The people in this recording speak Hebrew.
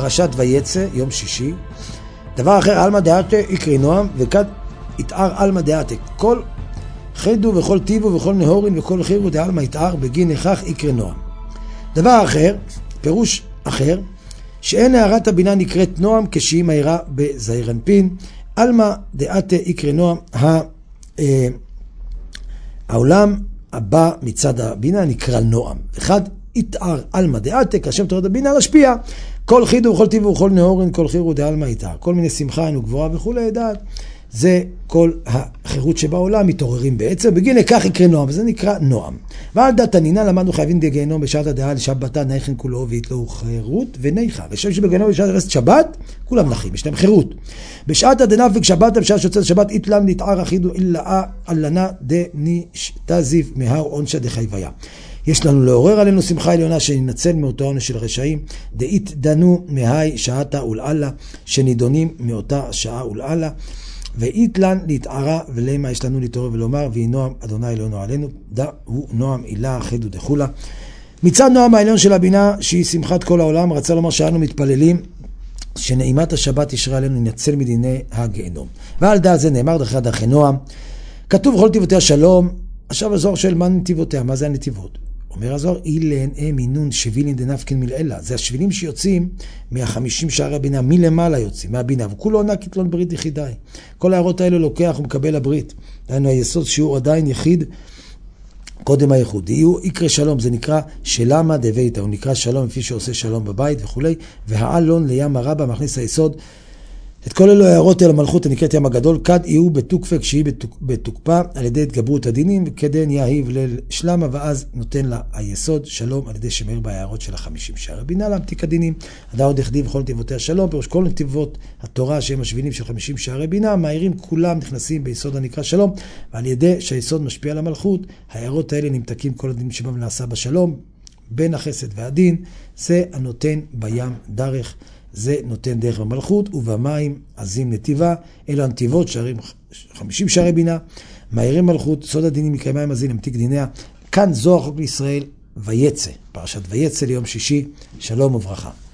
פרשת ויצא, יום שישי. דבר אחר, אלמא דעתה יקרי נועם, וכד יתאר אלמא דעתה. כל חידו וכל טיבו וכל נהורין וכל חירו דעלמא יתאר בגין נכח יקרי נועם. דבר אחר, פירוש אחר, שאין הערת הבינה נקראת נועם כשהיא מהירה בזעיר אנפין. אלמא דעתה יקרי נועם, העולם הבא מצד הבינה נקרא נועם. אחד, יתאר אלמא דעתה, כאשר תורת הבינה להשפיע. כל חידו וכל טיבו וכל נהורין, כל חירו דעלמא יתאר. כל מיני שמחה אינו גבוהה וכולי דעת. זה כל החירות שבעולם מתעוררים בעצם. בגין לכך יקרה נועם, וזה נקרא נועם. ועל דת הנינה למדנו חייבים דגיהנום בשעת הדעה לשבתה נייכן כולו ויתלו חירות וניחה. ושם שבגיהנום בשעת הרסת שבת, כולם נחים, יש להם חירות. בשעת הדנפק שבת, בשעת שיוצאת שבת, איתלם נתער אחידו אילאה אלנה דנישתזיב מהר עונשא דחייביה. יש לנו לעורר עלינו שמחה עליונה שננצל מאותו עונש של רשעים, דאית דנו מהי שעתה ולעלה, שנידונים מאותה שעה ולעלה, ואיתלן להתערה ולמה יש לנו להתעורר ולומר, והיא נועם אדוני אלוהינו עלינו, דא הוא נועם אילה חידו דחולה. מצד נועם העליון של הבינה, שהיא שמחת כל העולם, רצה לומר שאנו מתפללים, שנעימת השבת ישרה עלינו ננצל מדיני הגיהנום. ועל דעת זה נאמר דרכי דרכי נועם, כתוב בכל נתיבותיה שלום. עכשיו הזוהר שואל מה נתיבותיה, מה זה הנתיבות? אומר הזוהר, אילן מינון שבילין דנפקין מלעילה. זה השבילים שיוצאים 150 שערי הבינה, מלמעלה יוצאים, מהבינה, וכולו עונה כתלון ברית יחידי. כל הערות האלו לוקח ומקבל הברית. דהיינו היסוד שהוא עדיין יחיד קודם הייחוד. יהיו יקרא שלום, זה נקרא שלמה דביתא, הוא נקרא שלום לפי שעושה שלום בבית וכולי, והעלון לים הרבה מכניס היסוד. את כל אלו הערות אל המלכות הנקראת ים הגדול, כד יהיו בתוקפה כשהיא בתוקפה על ידי התגברות הדינים, וכדן יהיב לשלמה, ואז נותן לה היסוד שלום על ידי שמר בהערות של 50 שערי בינה להמתיק הדינים. הדאו דכדי וכל נתיבותיה שלום, פירוש כל נתיבות התורה שהם השבילים של 50 שערי בינה, מהירים כולם נכנסים ביסוד הנקרא שלום, ועל ידי שהיסוד משפיע על המלכות, הערות האלה נמתקים כל הדין שבא ונעשה בשלום, בין החסד והדין, זה הנותן בים דרך, זה נותן דרך במלכות, ובמים עזים נתיבה, אלו הנתיבות, שערים 50 שערי בינה, מהירים מלכות, סוד הדינים מקרא מים עזים, המתיק דיניה. כאן זוהר חוק לישראל, ויצא, פרשת ויצא ליום שישי, שלום וברכה.